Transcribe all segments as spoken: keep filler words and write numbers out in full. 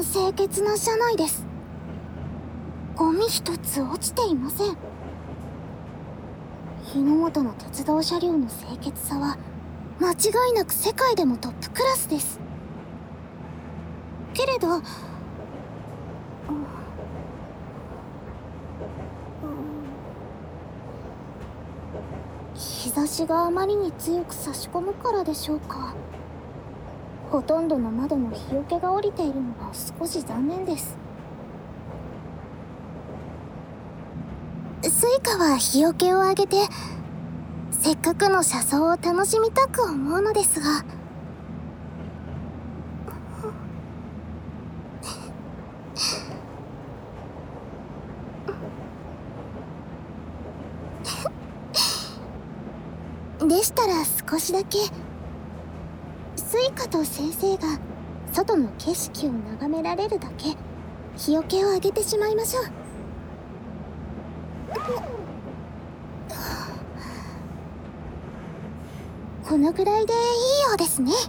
の清潔な車内です。ゴミ一つ落ちていません。日の本の鉄道車両の清潔さは間違いなく世界でもトップクラスです。けれど、うん、日差しがあまりに強く差し込むからでしょうか。ほとんどの窓の日よけが降りているのが少し残念です。スイカは日よけをあげてせっかくの車窓を楽しみたく思うのですが、でしたら少しだけスイカと先生が外の景色を眺められるだけ日よけをあげてしまいましょう。このぐらいでいいようですね。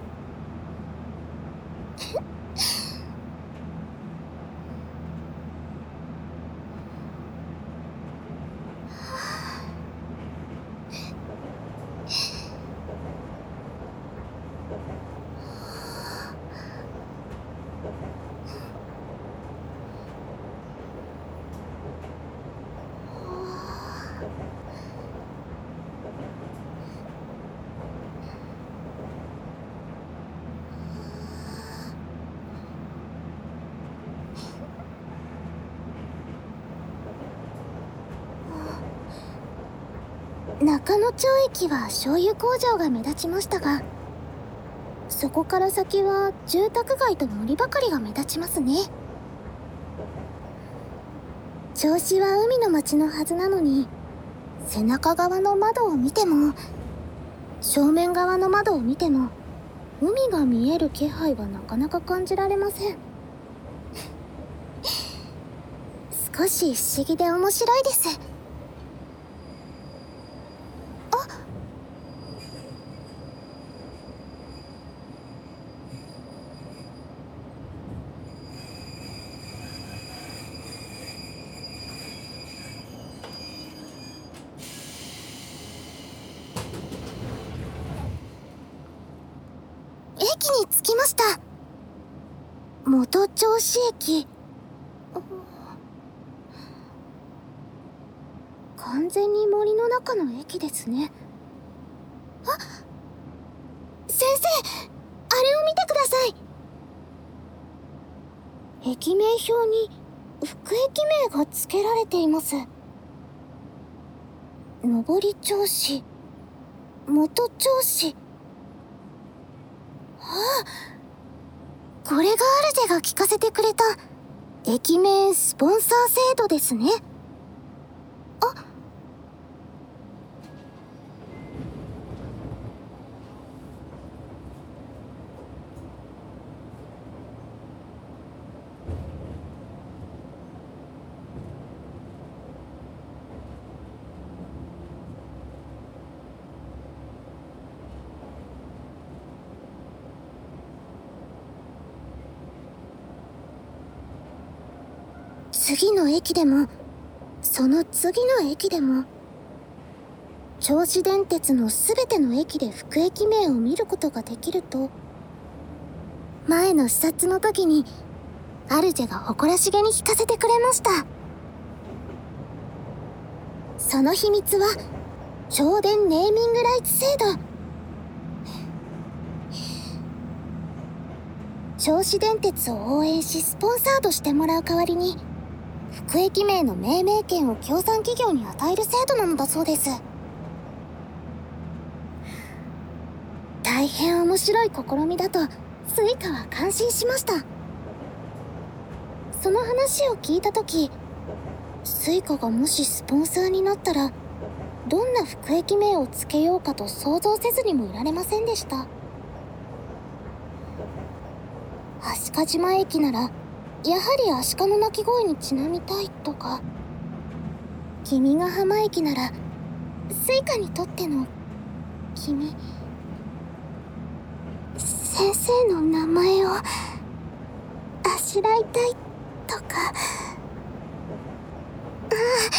中野町駅は醤油工場が目立ちましたが、そこから先は住宅街と森ばかりが目立ちますね。銚子は海の町のはずなのに、背中側の窓を見ても正面側の窓を見ても海が見える気配はなかなか感じられません。少し不思議で面白いです。駅に着きました。元銚子駅。完全に森の中の駅ですね。あ、先生、あれを見てください。駅名表に副駅名が付けられています。上り銚子、元銚子。ああ、これがアルジェが聞かせてくれた駅名スポンサー制度ですね。あ、次の駅でもその次の駅でも銚子電鉄のすべての駅で副駅名を見ることができると、前の視察の時にアルジェが誇らしげに聞かせてくれました。その秘密は銚電ネーミングライツ制度。銚子電鉄を応援しスポンサードしてもらう代わりに副駅名の命名権を協賛企業に与える制度なのだそうです。大変面白い試みだとスイカは感心しました。その話を聞いた時、スイカがもしスポンサーになったらどんな副駅名をつけようかと想像せずにもいられませんでした。飛鳥島駅ならやはりアシカの鳴き声にちなみたいとか、君ヶ浜駅ならスイカにとっての君、先生の名前をアあしらいたいとか、あ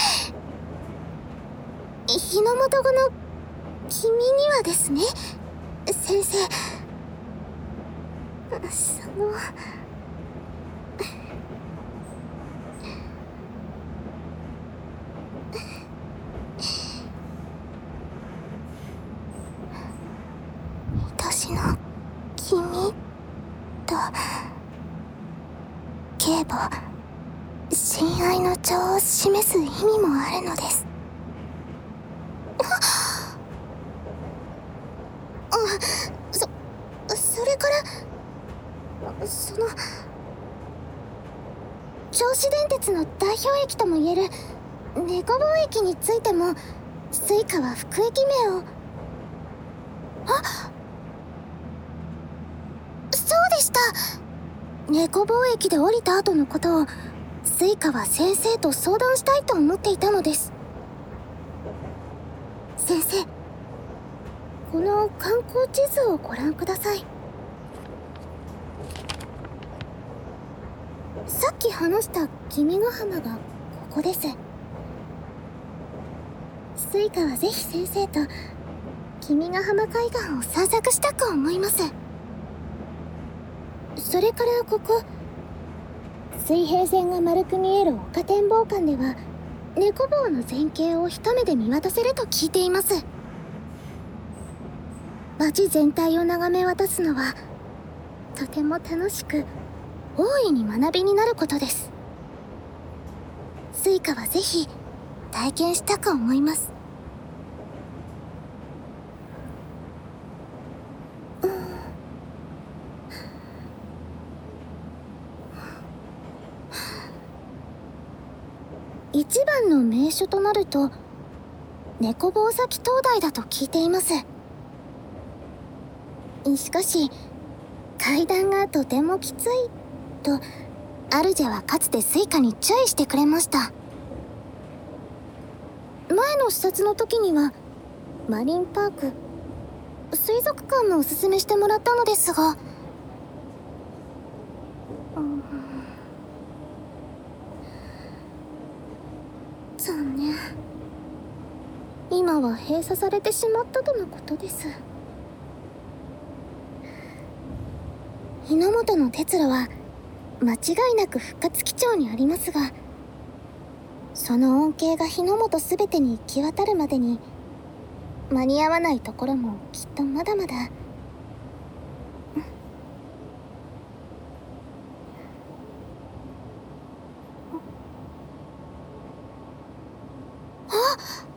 あ、日の本語の君にはですね、先生、その愛しの君と警母、親愛の情を示す意味もあるのです。あ、そ、それから、その、銚子電鉄の代表駅ともいえる猫坊駅についても、スイカは副駅名を、あ、そうでした。猫坊駅で降りた後のことをスイカは先生と相談したいと思っていたのです。先生、この観光地図をご覧ください。さっき話した君ヶ浜がここです。スイカはぜひ先生と君ヶ浜海岸を散策したく思います。それからここ、水平線が丸く見える丘展望館では猫坊の全景を一目で見渡せると聞いています。街全体を眺め渡すのはとても楽しく大いに学びになることです。スイカはぜひ体験したく思います。一番の名所となると猫坊崎灯台だと聞いています。しかし階段がとてもきついと主はかつてスイカに注意してくれました。前の視察の時にはマリンパーク、水族館もおすすめしてもらったのですが、うん、残念。今は閉鎖されてしまったとのことです。日の本の鉄路は間違いなく復活基調にありますが、その恩恵が日の本すべてに行き渡るまでに間に合わないところもきっとまだまだ。あ、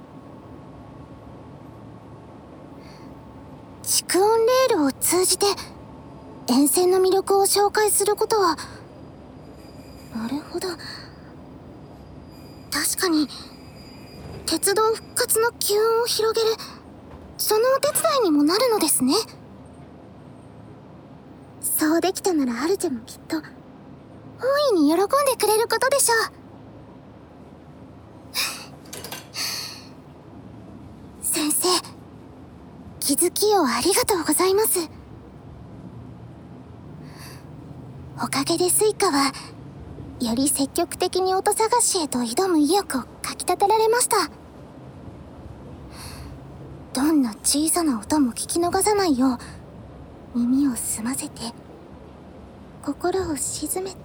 蓄音レールを通じて沿線の魅力を紹介することは、なるほど、確かに鉄道復活の機運を広げる、そのお手伝いにもなるのですね。そうできたならアルチェもきっと大いに喜んでくれることでしょう。先生、気づきをありがとうございます。おかげでスイカはより積極的に音探しへと挑む意欲をかきたてられました。どんな小さな音も聞き逃さないよう耳を澄ませて心を静めて、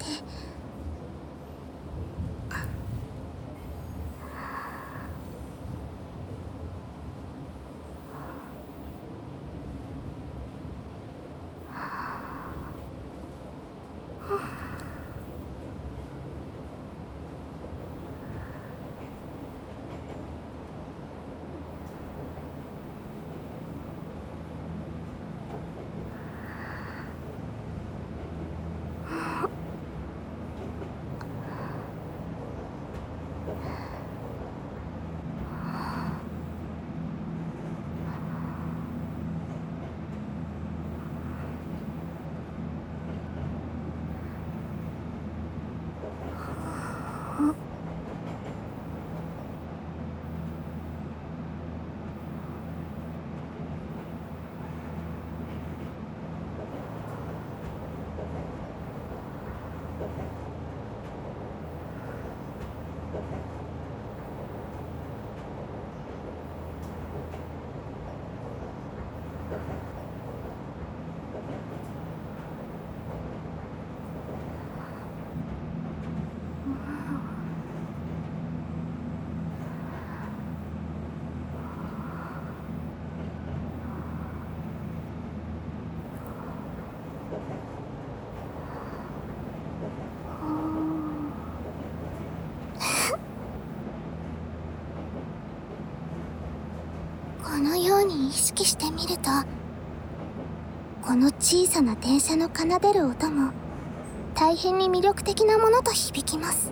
うに意識してみると、この小さな電車の奏でる音も大変に魅力的なものと響きます。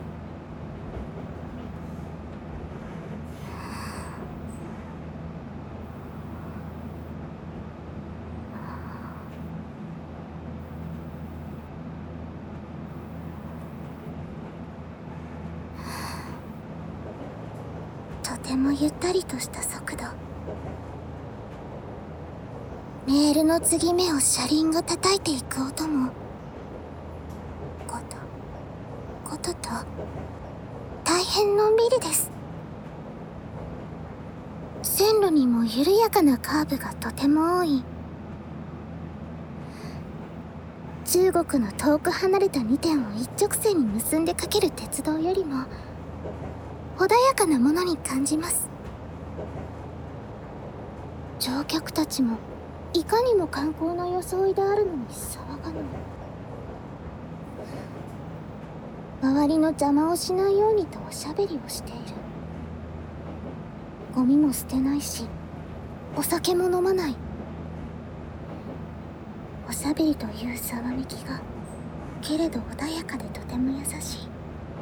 とてもゆったりとした速度。メールの継ぎ目を車輪が叩いていく音もことことと大変のんびりです。線路にも緩やかなカーブがとても多い。中国の遠く離れたにてんを一直線に結んでかける鉄道よりも穏やかなものに感じます。乗客たちもいかにも観光の装いであるのに騒がない。周りの邪魔をしないようにとおしゃべりをしている。ゴミも捨てないし、お酒も飲まない。おしゃべりというざわめきがけれど穏やかでとても優しい。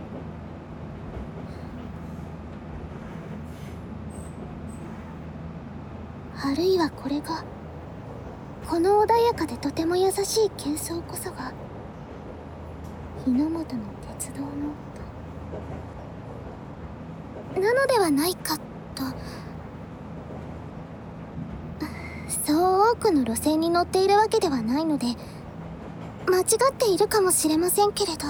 あるいはこれがこの穏やかでとても優しい喧騒こそが日の本の鉄道の音なのではないかと。そう多くの路線に乗っているわけではないので間違っているかもしれませんけれど、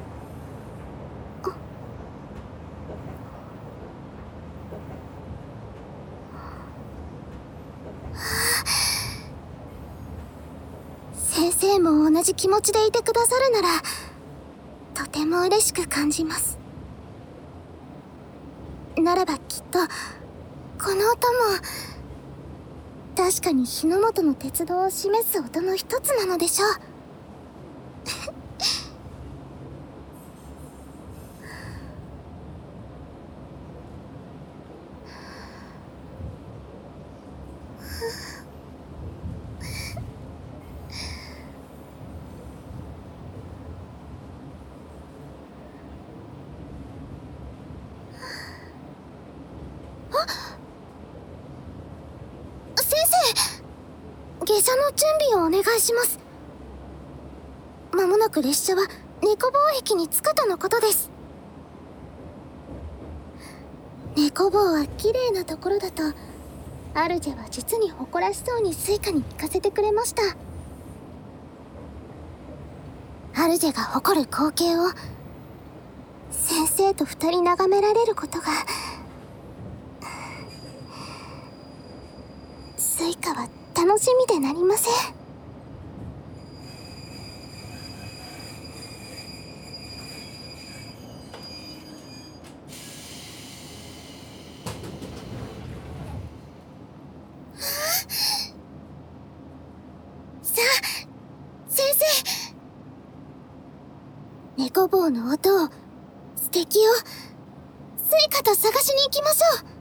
先生も同じ気持ちでいてくださるならとても嬉しく感じます。ならばきっとこの音も確かに日の本の鉄道を示す音の一つなのでしょう。下車の準備をお願いします。まもなく列車は猫坊駅に着くとのことです。猫坊は綺麗なところだとアルジェは実に誇らしそうにスイカに聞かせてくれました。アルジェが誇る光景を先生と二人眺められることが、スイカは楽しみでなりません。さあ先生、猫坊の音を、素敵をスイカと探しに行きましょう。